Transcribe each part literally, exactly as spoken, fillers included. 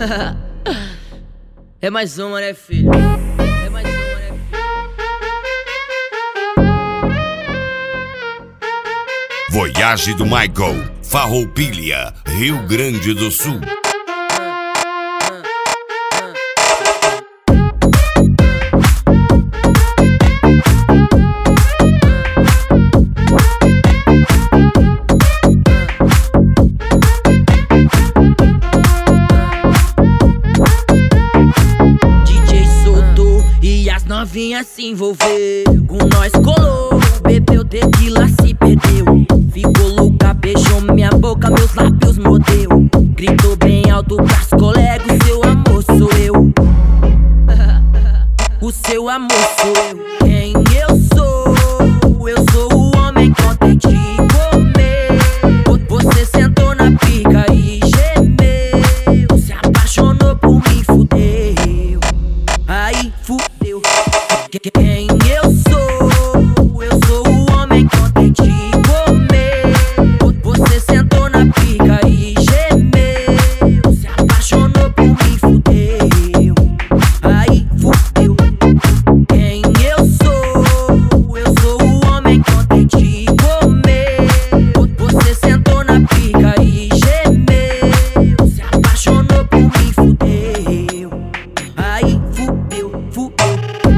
É mais uma, né, filho? É mais uma, né, filho? Voyage do Michael, Farroupilha, Rio Grande do Sul. Novinha se envolveu, com nós colou, bebeu tequila, se perdeu. Ficou louca, beijou minha boca, meus lábios mordeu. Gritou bem alto pras colegas, o seu amor sou eu. O seu amor sou eu. Quem eu sou? Eu sou o homem que ontem te comeu. Você sentou na pica e gemeu. Se apaixonou por mim, fudeu. Aí fudeu. Quem eu sou? Eu sou o homem que ontem te comeu. Você sentou na pica e gemeu. Se apaixonou por mim, fudeu. Aí fudeu. Quem eu sou? Eu sou o homem que ontem te comeu. Você sentou na pica e gemeu. Se apaixonou por mim, fudeu. Aí fudeu, fudeu.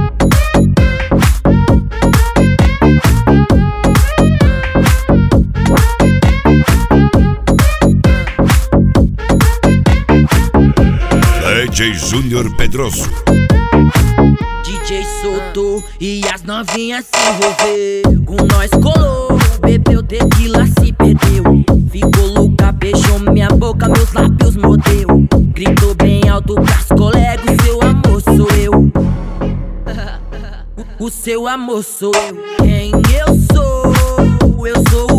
D J Júnior Pedroso. D J soltou e as novinhas se envolveu. Com nós colou, bebeu tequila, se perdeu. Ficou louca, beijou minha boca, meus lábios mordeu. Gritou bem alto pras colegas, o seu amor sou eu. O seu amor sou eu. Quem eu sou? Eu sou